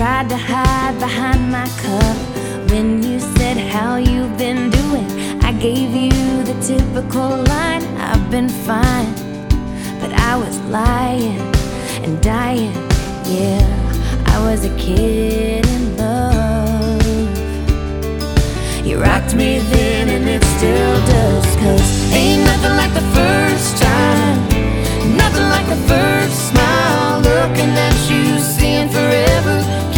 tried to hide behind my cup. When you said how you've been doing, I gave you the typical line, I've been fine. But I was lying and dying, yeah. I was a kid in love. You rocked me then and it still does, 'cause